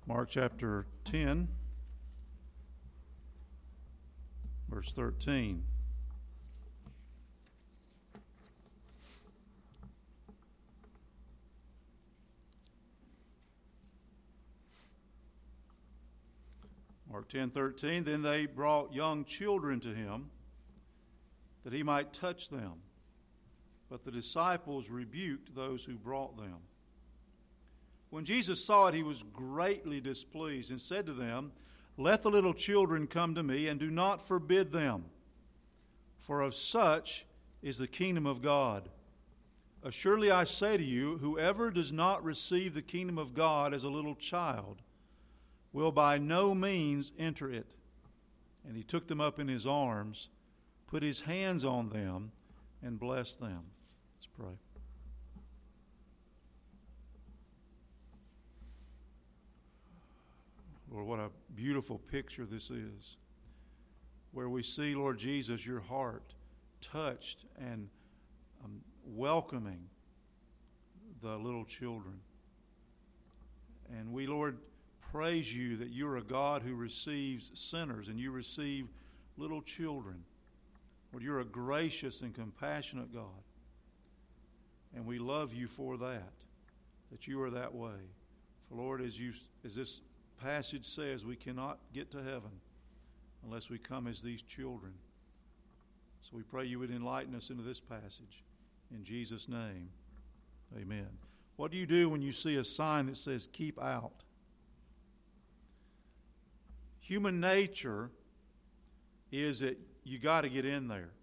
Mark chapter 10, verse 13. Mark 10:13, then they brought young children to him that he might touch them. But the disciples rebuked those who brought them. When Jesus saw it, he was greatly displeased and said to them, let the little children come to me, and do not forbid them, for of such is the kingdom of God. Assuredly I say to you, whoever does not receive the kingdom of God as a little child will by no means enter it. And he took them up in his arms, put his hands on them, and blessed them. Let's pray. Lord, what a beautiful picture this is, where we see, Lord Jesus, your heart touched and welcoming the little children. And we, Lord, praise you that you're a God who receives sinners and you receive little children. Lord, you're a gracious and compassionate God. And we love you for that you are that way. For Lord, as this passage says, we cannot get to heaven unless we come as these children. So we pray you would enlighten us into this passage. In Jesus' name, amen. What do you do when you see a sign that says, keep out? Human nature is that you got to get in there.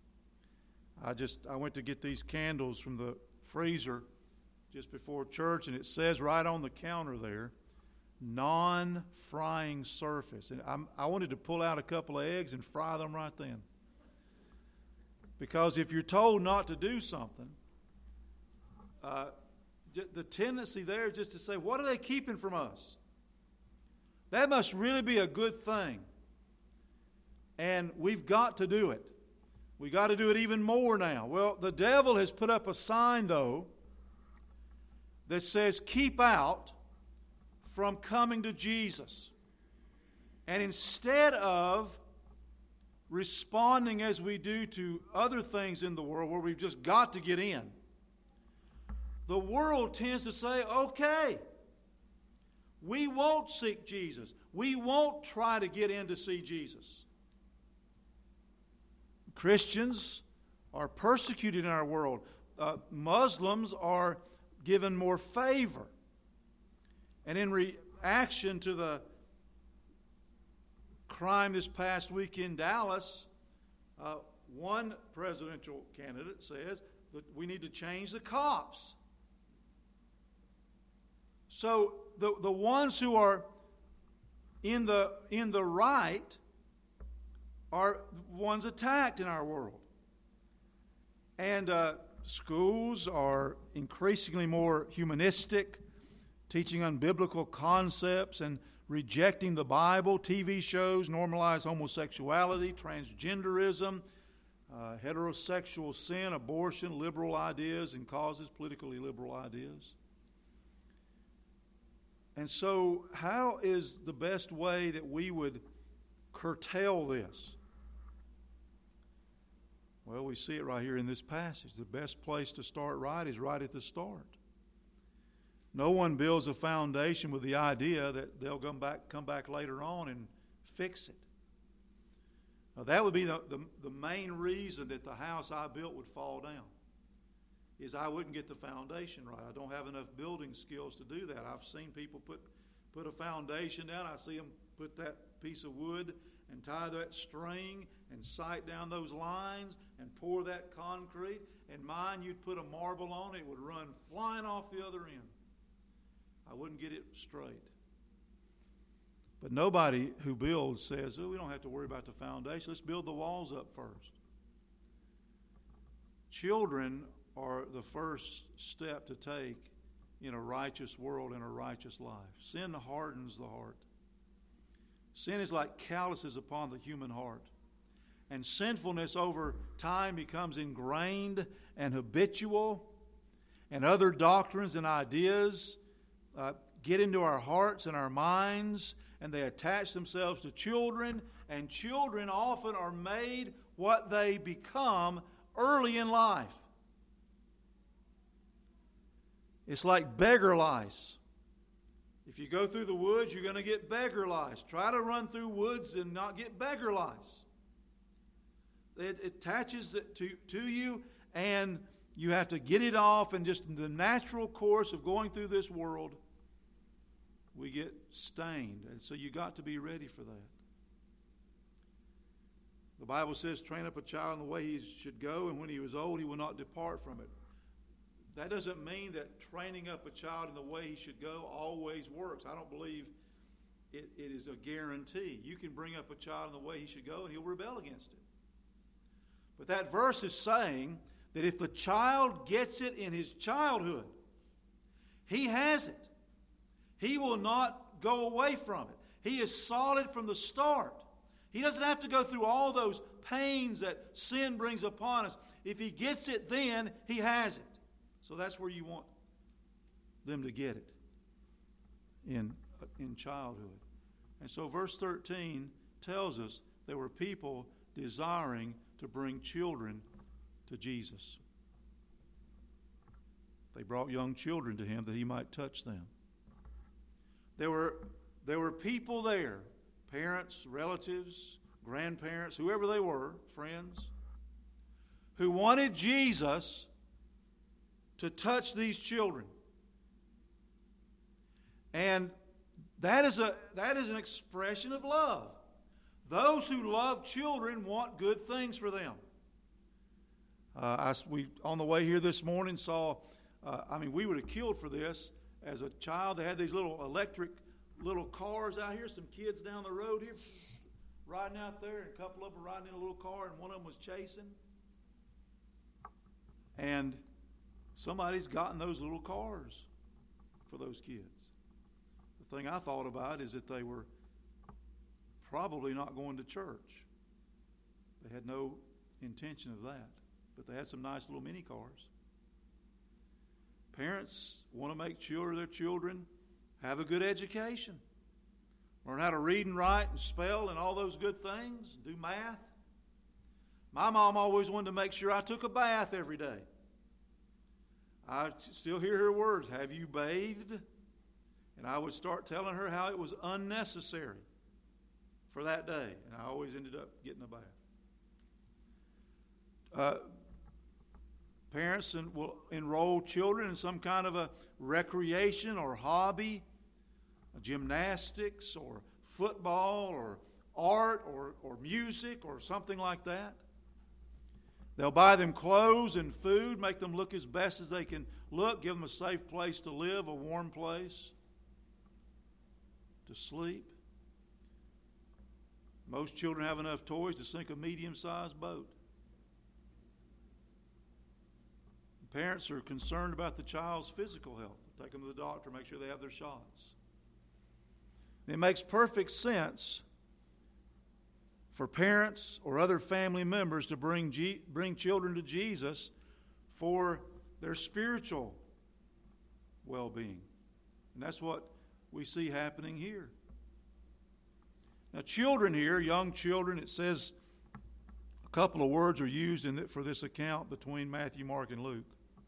I went to get these candles from the freezer just before church, and it says right on the counter there, non-frying surface. And I wanted to pull out a couple of eggs and fry them right then. Because if you're told not to do something, the tendency there is just to say, what are they keeping from us? That must really be a good thing. And we've got to do it. We've got to do it even more now. Well, the devil has put up a sign, though, that says, keep out from coming to Jesus. And instead of responding as we do to other things in the world where we've just got to get in, the world tends to say, okay, we won't seek Jesus. We won't try to get in to see Jesus. Christians are persecuted in our world. Muslims are given more favor. And in reaction to the crime this past week in Dallas, one presidential candidate says that we need to change the cops. So the ones who are in the right are ones attacked in our world. And schools are increasingly more humanistic, teaching unbiblical concepts and rejecting the Bible. TV shows normalize homosexuality, transgenderism, heterosexual sin, abortion, liberal ideas and causes, politically liberal ideas. And so how is the best way that we would curtail this? Well, we see it right here in this passage. The best place to start right is right at the start. No one builds a foundation with the idea that they'll come back later on and fix it. Now, that would be the main reason that the house I built would fall down, is I wouldn't get the foundation right. I don't have enough building skills to do that. I've seen people put a foundation down. I see them put that piece of wood and tie that string and sight down those lines and pour that concrete. And mine, you'd put a marble on it, it would run flying off the other end. I wouldn't get it straight. But nobody who builds says, we don't have to worry about the foundation. Let's build the walls up first. Children are the first step to take in a righteous world and a righteous life. Sin hardens the heart. Sin is like calluses upon the human heart. And sinfulness over time becomes ingrained and habitual, and other doctrines and ideas get into our hearts and our minds, and they attach themselves to children, and children often are made what they become early in life. It's like beggar lice. If you go through the woods, you're going to get beggar lice. Try to run through woods and not get beggar lice. It attaches to you, and you have to get it off, and just in the natural course of going through this world, we get stained. And so you got to be ready for that. The Bible says, train up a child in the way he should go, and when he is old, he will not depart from it. That doesn't mean that training up a child in the way he should go always works. I don't believe it is a guarantee. You can bring up a child in the way he should go, and he'll rebel against it. But that verse is saying that if the child gets it in his childhood, he has it. He will not go away from it. He is solid from the start. He doesn't have to go through all those pains that sin brings upon us. If he gets it then, he has it. So that's where you want them to get it, in childhood. And so verse 13 tells us there were people desiring to bring children to Jesus. They brought young children to him that he might touch them. There were people there, parents, relatives, grandparents, whoever they were, friends, who wanted Jesus to touch these children. And that is an expression of love. Those who love children want good things for them. We on the way here this morning saw, we would have killed for this. As a child, they had these little electric little cars out here. Some kids down the road here riding out there, and a couple of them were riding in a little car, and one of them was chasing. And somebody's gotten those little cars for those kids. The thing I thought about is that they were probably not going to church. They had no intention of that. But they had some nice little mini cars. Parents want to make sure their children have a good education. Learn how to read and write and spell and all those good things. Do math. My mom always wanted to make sure I took a bath every day. I still hear her words, "Have you bathed?" And I would start telling her how it was unnecessary for that day. And I always ended up getting a bath. Parents will enroll children in some kind of a recreation or hobby, gymnastics or football or art or music or something like that. They'll buy them clothes and food, make them look as best as they can look, give them a safe place to live, a warm place to sleep. Most children have enough toys to sink a medium-sized boat. Parents are concerned about the child's physical health. Take them to the doctor, make sure they have their shots. And it makes perfect sense for parents or other family members to bring children to Jesus for their spiritual well-being. And that's what we see happening here. Now, children here, young children, it says a couple of words are used for this account between Matthew, Mark, and Luke.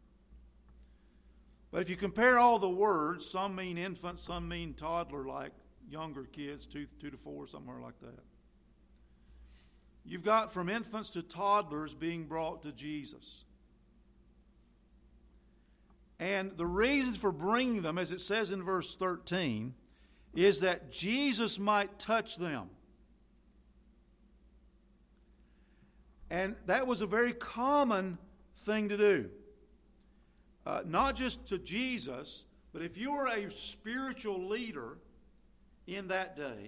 But if you compare all the words, some mean infant, some mean toddler, like younger kids, 2 to 4, somewhere like that. You've got from infants to toddlers being brought to Jesus. And the reason for bringing them, as it says in verse 13, is that Jesus might touch them. And that was a very common thing to do. Not just to Jesus, but if you were a spiritual leader in that day,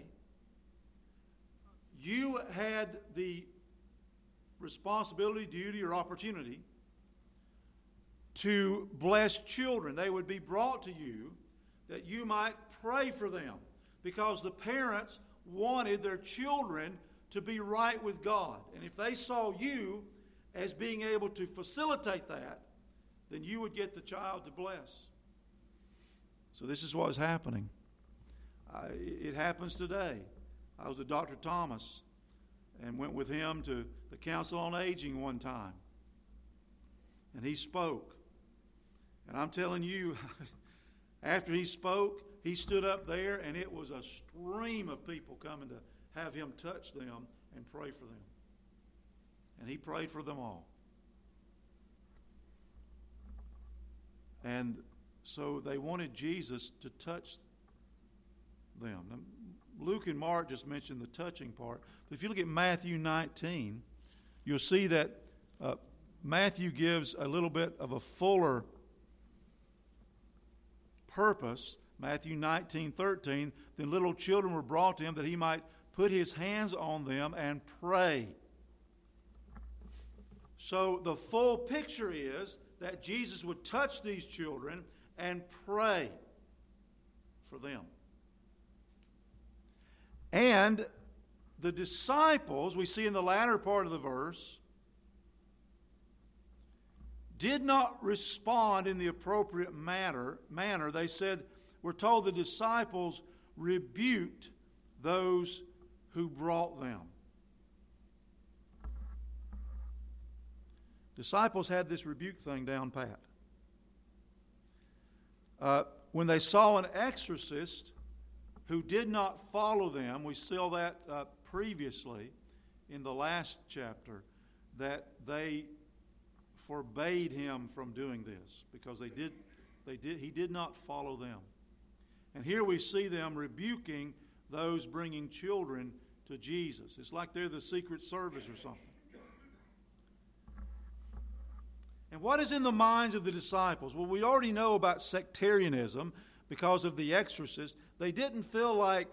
you had the responsibility, duty, or opportunity to bless children. They would be brought to you that you might pray for them, because the parents wanted their children to be right with God. And if they saw you as being able to facilitate that, then you would get the child to bless. So this is what is happening. It happens today. I was with Dr. Thomas and went with him to the Council on Aging one time. And he spoke. And I'm telling you, after he spoke, he stood up there and it was a stream of people coming to have him touch them and pray for them. And he prayed for them all. And so they wanted Jesus to touch them. Now, Luke and Mark just mentioned the touching part. But if you look at Matthew 19, you'll see that Matthew gives a little bit of a fuller purpose. Matthew 19:13, then little children were brought to him that he might put his hands on them and pray. So the full picture is that Jesus would touch these children and pray for them. And the disciples, we see in the latter part of the verse, did not respond in the appropriate manner. They said, we're told the disciples rebuked those who brought them. Disciples had this rebuke thing down pat. When they saw an exorcist who did not follow them, we saw that previously in the last chapter, that they forbade him from doing this because he did not follow them. And here we see them rebuking those bringing children to Jesus. It's like they're the Secret Service or something. And what is in the minds of the disciples? Well, we already know about sectarianism because of the exorcist. They didn't feel like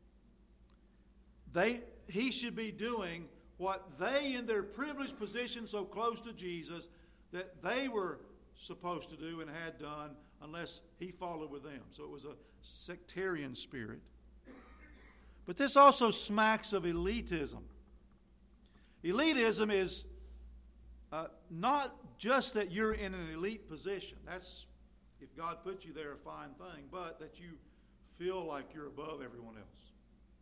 he should be doing what they, in their privileged position so close to Jesus, that they were supposed to do and had done unless he followed with them. So it was a sectarian spirit. But this also smacks of elitism. Elitism is not just that you're in an elite position. That's, if God put you there, a fine thing, but that you feel like you're above everyone else.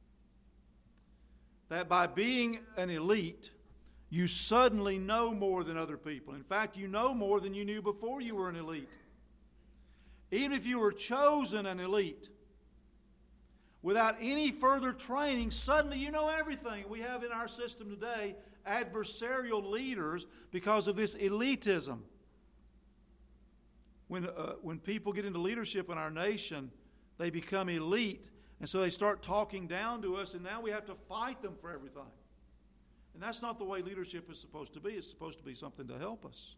That by being an elite, you suddenly know more than other people. In fact, you know more than you knew before you were an elite. Even if you were chosen an elite, without any further training, suddenly you know everything. We have in our system today adversarial leaders because of this elitism. When people get into leadership in our nation, they become elite, and so they start talking down to us, and now we have to fight them for everything. And that's not the way leadership is supposed to be. It's supposed to be something to help us.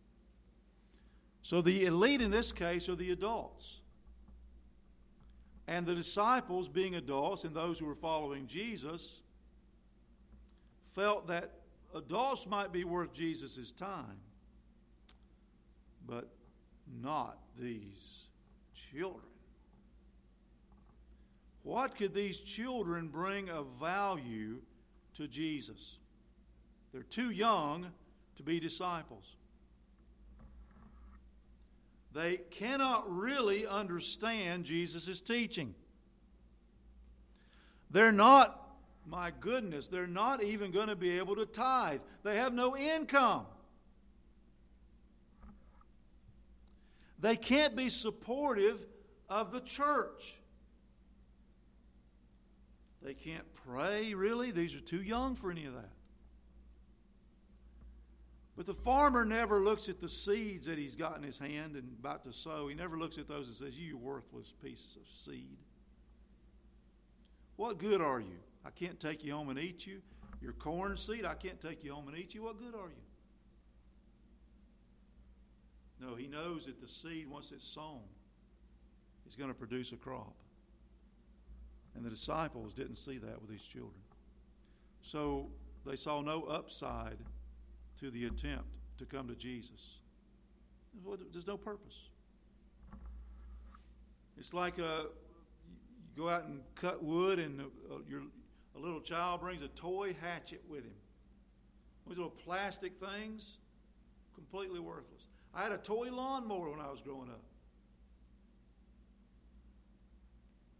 So the elite in this case are the adults. And the disciples, being adults and those who were following Jesus, felt that adults might be worth Jesus' time, but not these children. What could these children bring of value to Jesus? They're too young to be disciples. They cannot really understand Jesus' teaching. They're not, my goodness, they're not even going to be able to tithe. They have no income. They can't be supportive of the church. They can't pray, really. These are too young for any of that. But the farmer never looks at the seeds that he's got in his hand and about to sow. He never looks at those and says, you worthless pieces of seed. What good are you? I can't take you home and eat you. Your corn seed, I can't take you home and eat you. What good are you? No, he knows that the seed, once it's sown, is going to produce a crop. And the disciples didn't see that with these children. So they saw no upside to the attempt to come to Jesus. There's no purpose. It's like you go out and cut wood and a little child brings a toy hatchet with him. Those little plastic things, completely worthless. I had a toy lawnmower when I was growing up.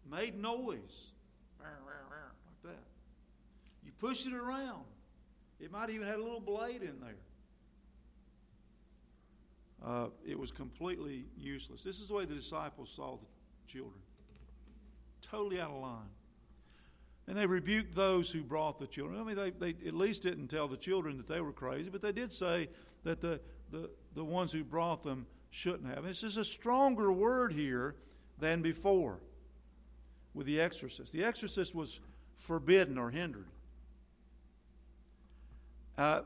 made noise. Like that. You push it around. It might even had a little blade in there. It was completely useless. This is the way the disciples saw the children. Totally out of line. And they rebuked those who brought the children. I mean, they at least didn't tell the children that they were crazy, but they did say that the ones who brought them shouldn't have. And this is a stronger word here than before with the exorcist. The exorcist was forbidden or hindered. The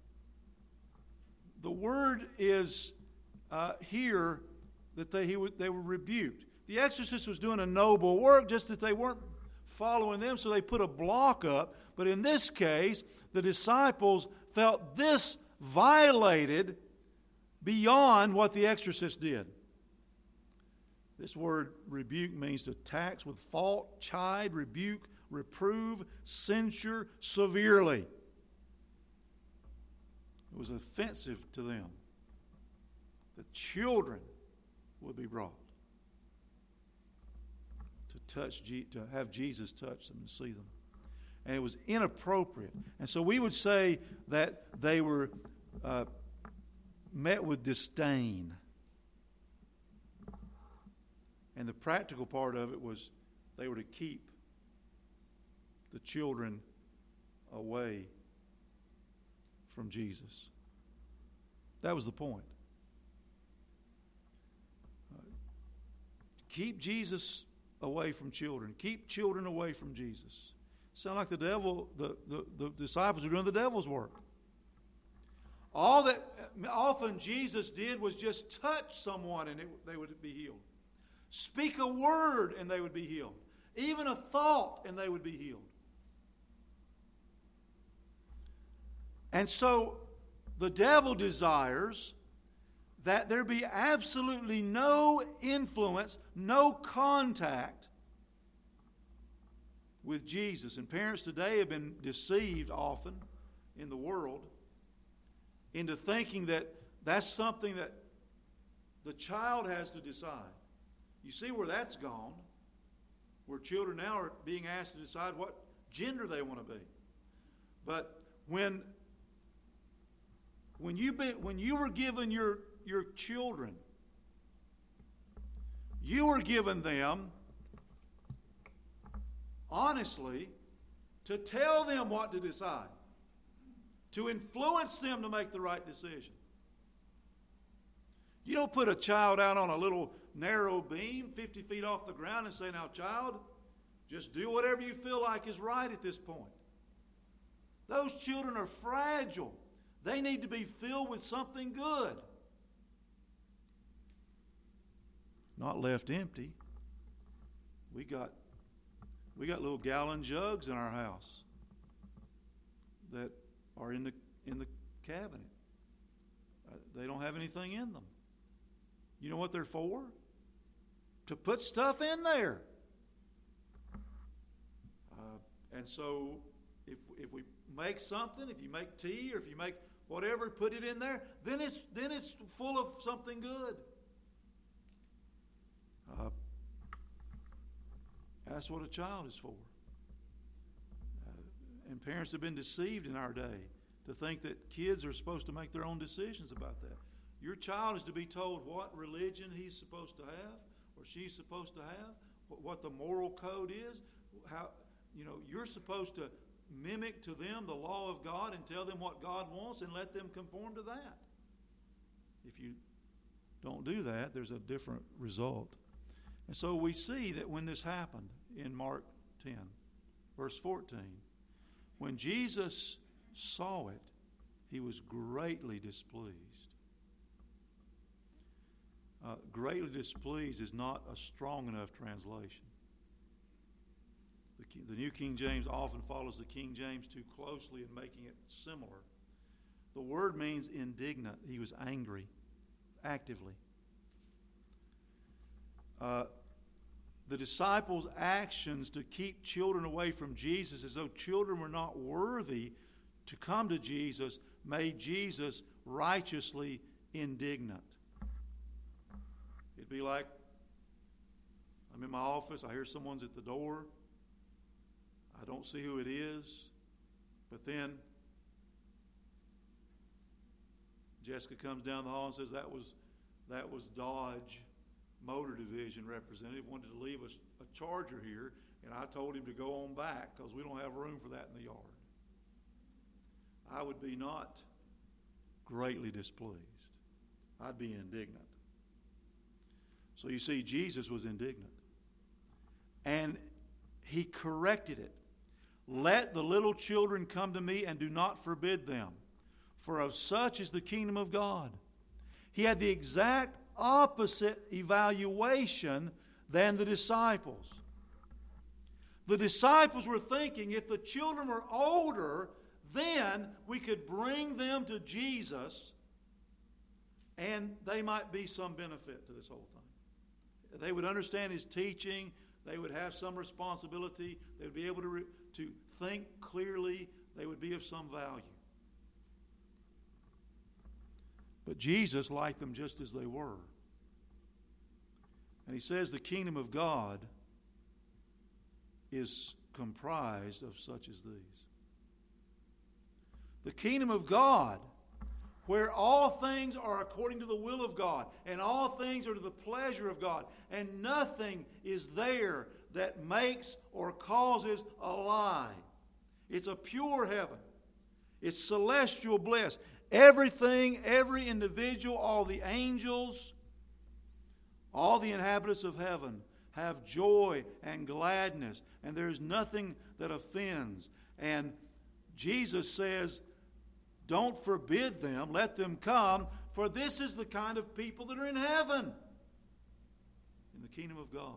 word is here that they were rebuked. The exorcist was doing a noble work, just that they weren't following them, so they put a block up. But in this case, the disciples felt this violated beyond what the exorcist did. This word rebuke means to tax with fault, chide, rebuke, reprove, censure severely. It was offensive to them. The children would be brought to have Jesus touch them and see them. And it was inappropriate. And so we would say that they were met with disdain. And the practical part of it was they were to keep the children away from Jesus. That was the point. Keep Jesus away from children. Keep children away from Jesus. Sound like the devil, the disciples were doing the devil's work. All that often Jesus did was just touch someone and they would be healed. Speak a word and they would be healed. Even a thought and they would be healed. And so the devil desires that there be absolutely no influence, no contact with Jesus. And parents today have been deceived often in the world into thinking that that's something that the child has to decide. You see where that's gone, where children now are being asked to decide what gender they want to be. But when you were given your children, you were given them, honestly, to tell them what to decide, to influence them to make the right decision. You don't put a child out on a little narrow beam 50 feet off the ground and say, now, child, just do whatever you feel like is right at this point. Those children are fragile. They need to be filled with something good. Not left empty. We got little gallon jugs in our house that are in the cabinet. They don't have anything in them. You know what they're for? To put stuff in there. And so if we make something, if you make tea or if you make whatever, put it in there, then it's full of something good. That's what a child is for. And parents have been deceived in our day to think that kids are supposed to make their own decisions about that. Your child is to be told what religion he's supposed to have or she's supposed to have, what the moral code is. How, you're supposed to mimic to them the law of God and tell them what God wants and let them conform to that. If you don't do that, there's a different result. And so we see that when this happened in Mark 10, verse 14, when Jesus saw it, he was greatly displeased. Greatly displeased is not a strong enough translation. The New King James often follows the King James too closely in making it similar. The word means indignant. He was angry, actively. The disciples' actions to keep children away from Jesus as though children were not worthy to come to Jesus made Jesus righteously indignant. It'd be like I'm in my office. I hear someone's at the door. I don't see who it is. But then Jessica comes down the hall and says, that was Dodge Motor Division representative, wanted to leave a Charger here, and I told him to go on back because we don't have room for that in the yard. I would be not greatly displeased. I'd be indignant. So you see, Jesus was indignant. And he corrected it. Let the little children come to me and do not forbid them, for of such is the kingdom of God. He had the exact opposite evaluation than the disciples. The disciples were thinking if the children were older, then we could bring them to Jesus and they might be some benefit to this whole thing. They would understand his teaching. They would have some responsibility. They would be able to think clearly. They would be of some value. But Jesus liked them just as they were. And he says the kingdom of God is comprised of such as these. The kingdom of God, where all things are according to the will of God, and all things are to the pleasure of God, and nothing is there that makes or causes a lie. It's a pure heaven. It's celestial bliss. Everything, every individual, all the angels, all the inhabitants of heaven have joy and gladness, and there's nothing that offends. And Jesus says, don't forbid them, let them come, for this is the kind of people that are in heaven, in the kingdom of God.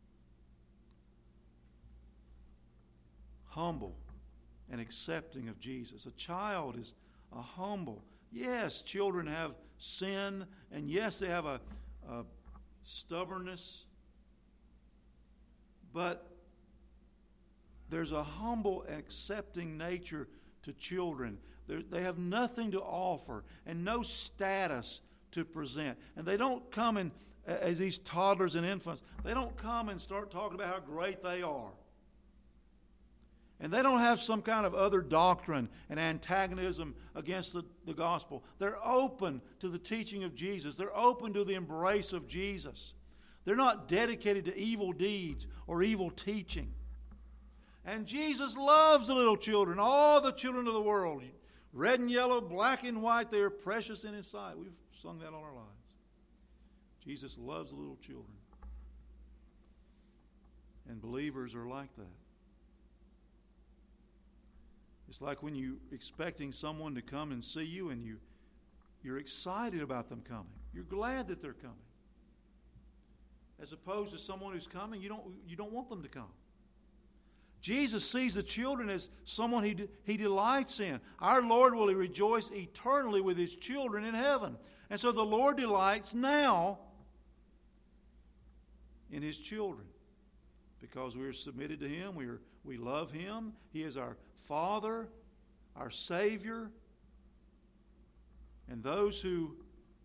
Humble and accepting of Jesus. A child is a humble. Yes, children have sin, and yes, they have a stubbornness, but there's a humble and accepting nature to children. They have nothing to offer and no status to present. And they don't come in, as these toddlers and infants, they don't come and start talking about how great they are. And they don't have some kind of other doctrine and antagonism against the gospel. They're open to the teaching of Jesus. They're open to the embrace of Jesus. They're not dedicated to evil deeds or evil teaching. And Jesus loves the little children, all the children of the world. Red and yellow, black and white, they are precious in His sight. We've sung that all our lives. Jesus loves the little children. And believers are like that. It's like when you're expecting someone to come and see you and you're excited about them coming. You're glad that they're coming. As opposed to someone who's coming, you don't want them to come. Jesus sees the children as someone he delights in. Our Lord will rejoice eternally with His children in heaven. And so the Lord delights now in His children because we are submitted to Him. We love Him. He is our Father, our Savior. And those who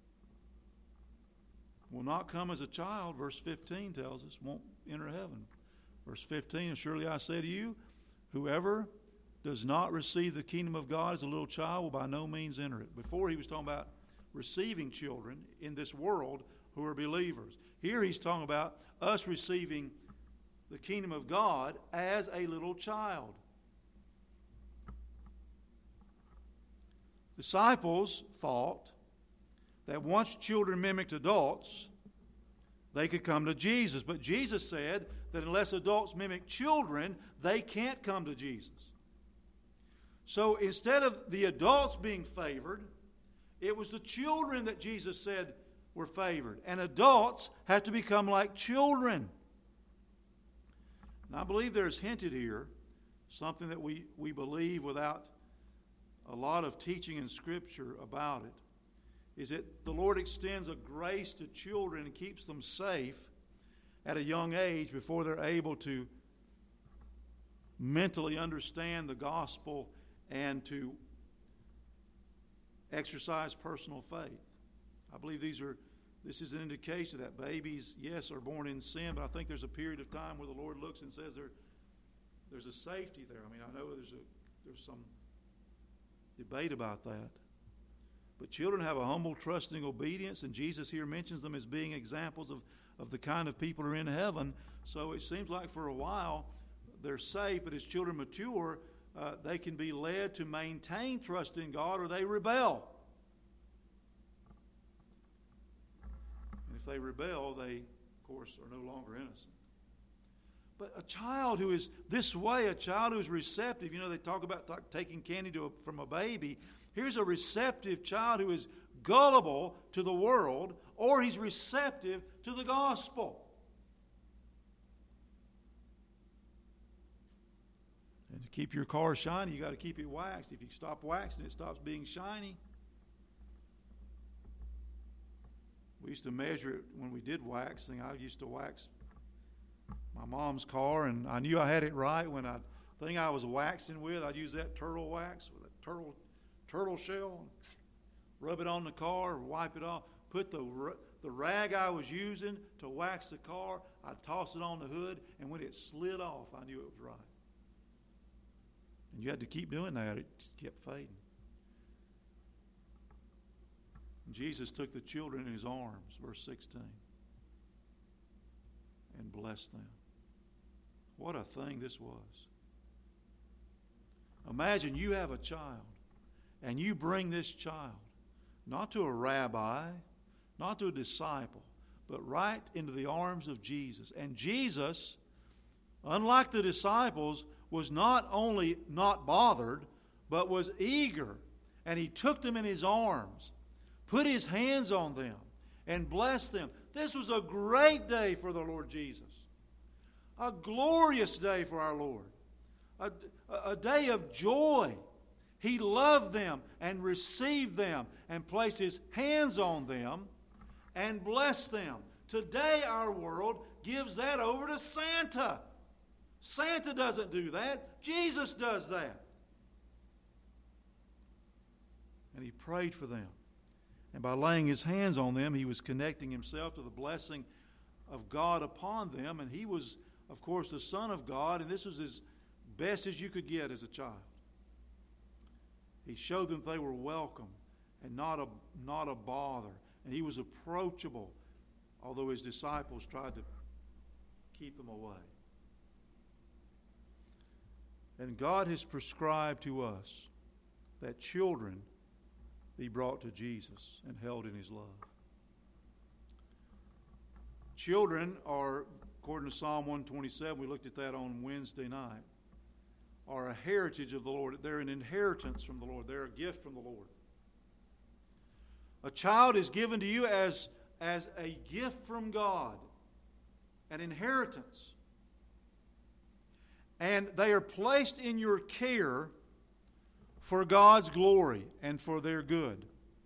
will not come as a child, verse 15 tells us, won't enter heaven. Verse 15, and surely I say to you, whoever does not receive the kingdom of God as a little child will by no means enter it. Before he was talking about receiving children in this world who are believers. Here he's talking about us receiving the kingdom of God as a little child. Disciples thought that once children mimicked adults, they could come to Jesus. But Jesus said that unless adults mimic children, they can't come to Jesus. So instead of the adults being favored, it was the children that Jesus said were favored. And adults had to become like children. And I believe there's hinted here, something that we believe without a lot of teaching in Scripture about it, is that the Lord extends a grace to children and keeps them safe at a young age before they're able to mentally understand the gospel and to exercise personal faith. I believe these are This is an indication that babies, yes, are born in sin, but I think there's a period of time where the Lord looks and says there's a safety there. I mean, I know there's some debate about that. But children have a humble, trusting obedience, and Jesus here mentions them as being examples of the kind of people who are in heaven. So it seems like for a while they're safe, but as children mature, they can be led to maintain trust in God, or they rebel. And if they rebel, they, of course, are no longer innocent. But a child who is this way, a child who is receptive, you know, they talk about taking candy from a baby. Here's a receptive child who is gullible to the world, or he's receptive to the gospel. And to keep your car shiny, you got to keep it waxed. If you stop waxing, it stops being shiny. We used to measure it when we did waxing. I used to wax my mom's car, and I knew I had it right when the thing I was waxing with, I'd use that turtle wax with a turtle shell, and rub it on the car, wipe it off, put the rag I was using to wax the car, I'd toss it on the hood, and when it slid off, I knew it was right. And you had to keep doing that. It just kept fading. And Jesus took the children in his arms, verse 16, and blessed them. What a thing this was. Imagine you have a child, and you bring this child, not to a rabbi, not to a disciple, but right into the arms of Jesus. And Jesus, unlike the disciples, was not only not bothered, but was eager. And he took them in his arms, put his hands on them, and blessed them. This was a great day for the Lord Jesus. A glorious day for our Lord. A day of joy. He loved them and received them and placed his hands on them and blessed them. Today our world gives that over to Santa. Santa doesn't do that. Jesus does that. And he prayed for them. And by laying his hands on them, he was connecting himself to the blessing of God upon them. And he was, of course, the Son of God, and this was as best as you could get as a child. He showed them they were welcome and not a bother. And he was approachable, although his disciples tried to keep them away. And God has prescribed to us that children be brought to Jesus and held in his love. Children are, according to Psalm 127, we looked at that on Wednesday night, are a heritage of the Lord. They're an inheritance from the Lord. They're a gift from the Lord. A child is given to you as a gift from God, an inheritance. And they are placed in your care for God's glory and for their good.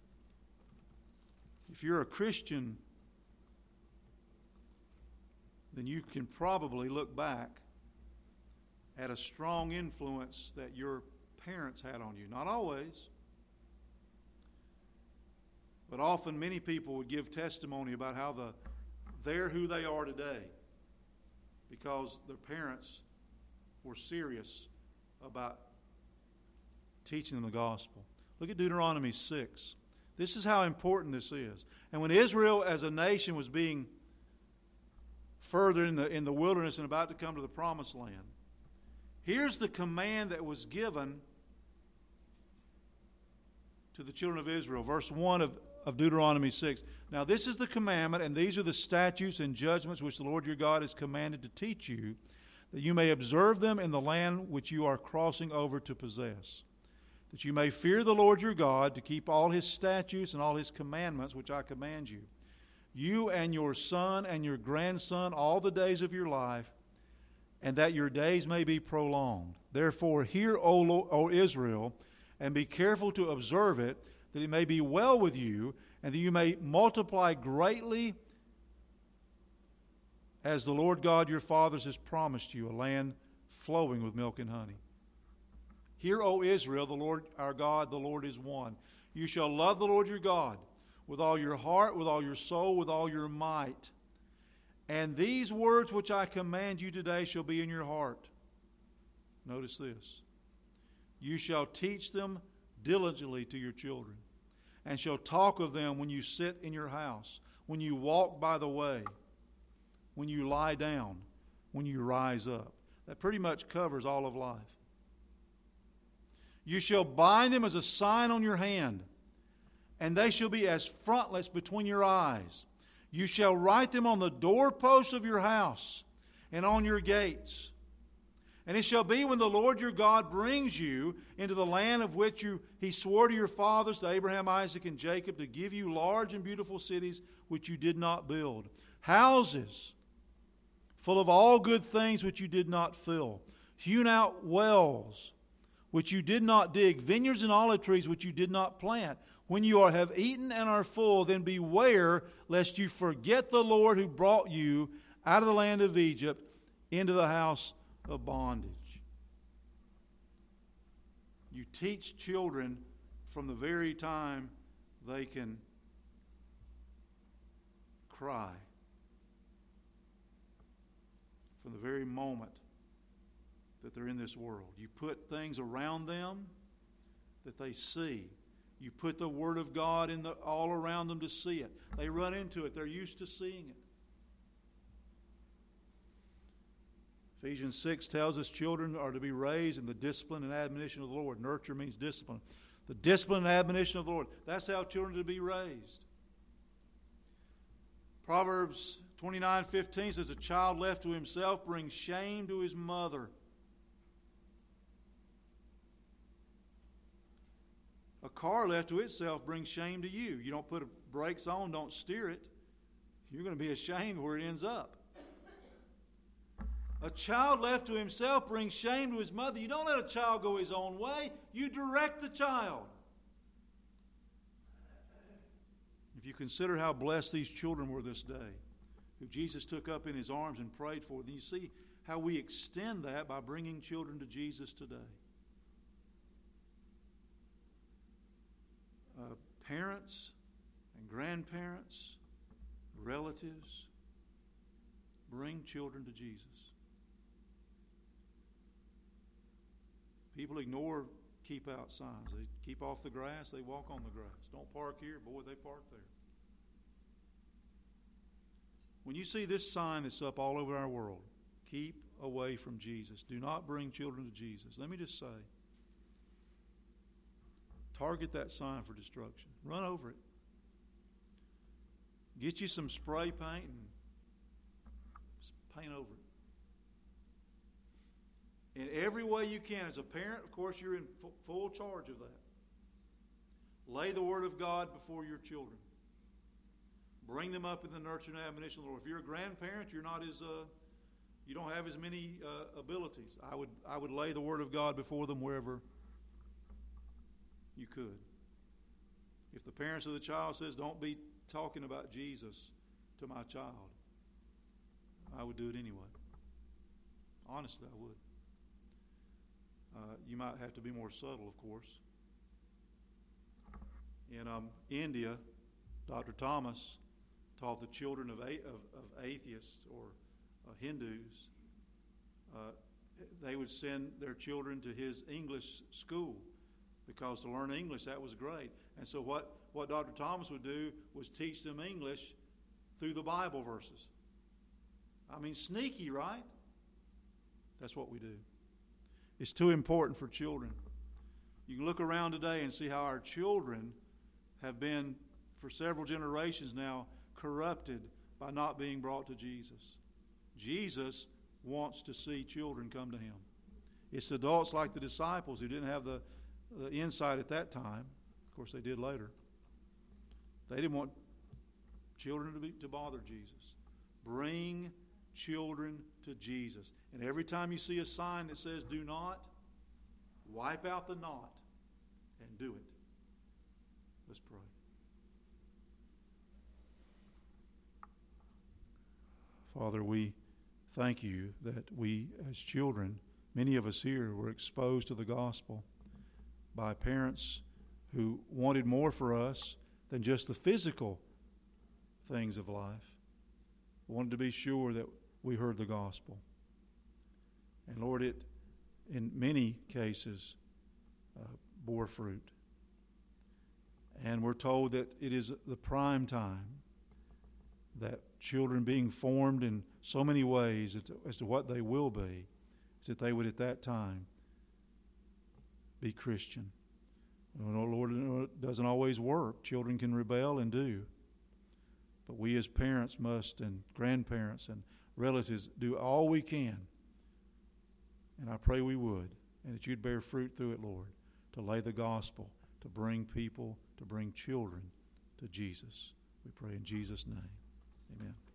If you're a Christian, then you can probably look back at a strong influence that your parents had on you. Not always, but often many people would give testimony about how they're who they are today because their parents were serious about teaching them the gospel. Look at Deuteronomy 6. This is how important this is. And when Israel as a nation was being further in the wilderness and about to come to the promised land, here's the command that was given to the children of Israel. Verse 1 of Deuteronomy 6. Now this is the commandment, and these are the statutes and judgments which the Lord your God has commanded to teach you, that you may observe them in the land which you are crossing over to possess, that you may fear the Lord your God, to keep all his statutes and all his commandments which I command you, you and your son and your grandson all the days of your life, and that your days may be prolonged. Therefore hear, O Israel, and be careful to observe it, that it may be well with you, and that you may multiply greatly, as the Lord God your fathers has promised you, a land flowing with milk and honey. Hear, O Israel, the Lord our God, the Lord is one. You shall love the Lord your God with all your heart, with all your soul, with all your might. And these words which I command you today shall be in your heart. Notice this. You shall teach them diligently to your children, and shall talk of them when you sit in your house, when you walk by the way, when you lie down, when you rise up. That pretty much covers all of life. You shall bind them as a sign on your hand, and they shall be as frontlets between your eyes. You shall write them on the doorposts of your house and on your gates. And it shall be when the Lord your God brings you into the land of which He swore to your fathers, to Abraham, Isaac, and Jacob, to give you large and beautiful cities which you did not build, houses full of all good things which you did not fill, hewn out wells which you did not dig, vineyards and olive trees which you did not plant. When you have eaten and are full, then beware lest you forget the Lord who brought you out of the land of Egypt into the house of bondage. You teach children from the very time they can cry, from the very moment that they're in this world. You put things around them that they see. You put the Word of God all around them to see it. They run into it. They're used to seeing it. Ephesians 6 tells us children are to be raised in the discipline and admonition of the Lord. Nurture means discipline. The discipline and admonition of the Lord. That's how children are to be raised. Proverbs 29:15 says, a child left to himself brings shame to his mother. A car left to itself brings shame to you. You don't put brakes on, don't steer it. You're going to be ashamed where it ends up. A child left to himself brings shame to his mother. You don't let a child go his own way. You direct the child. If you consider how blessed these children were this day, who Jesus took up in His arms and prayed for, then you see how we extend that by bringing children to Jesus today. Parents and grandparents, relatives, bring children to Jesus. People ignore keep out signs. They keep off the grass, they walk on the grass. Don't park here, boy, they park there. When you see this sign that's up all over our world, keep away from Jesus. Do not bring children to Jesus. Let me just say, target that sign for destruction. Run over it. Get you some spray paint and paint over it. In every way you can. As a parent, of course, you're in full charge of that. Lay the Word of God before your children. Bring them up in the nurture and admonition of the Lord. If you're a grandparent, you're not as you don't have as many abilities. I would lay the Word of God before them wherever you could. If the parents of the child says, don't be talking about Jesus to my child, I would do it anyway. Honestly, I would. You might have to be more subtle, of course. In India, Dr. Thomas taught the children of atheists or Hindus. They would send their children to his English school because to learn English, that was great. And so what Dr. Thomas would do was teach them English through the Bible verses. I mean, sneaky, right? That's what we do. It's too important for children. You can look around today and see how our children have been, for several generations now, corrupted by not being brought to Jesus. Jesus wants to see children come to Him. It's adults like the disciples who didn't have the insight at that time. Of course, they did later. They didn't want children to bother Jesus. Bring children to Jesus. And every time you see a sign that says do not, wipe out the not and do it. Let's pray. Father, we thank you that we as children, many of us here, were exposed to the gospel by parents who wanted more for us than just the physical things of life. We wanted to be sure that we heard the gospel. And Lord, it in many cases bore fruit. And we're told that it is the prime time that children being formed in so many ways as to what they will be, is that they would at that time be Christian. Lord, it doesn't always work. Children can rebel and do. But we as parents must, and grandparents and relatives, do all we can. And I pray we would, and that you'd bear fruit through it, Lord, to lay the gospel, to bring people, to bring children to Jesus. We pray in Jesus' name. Amen.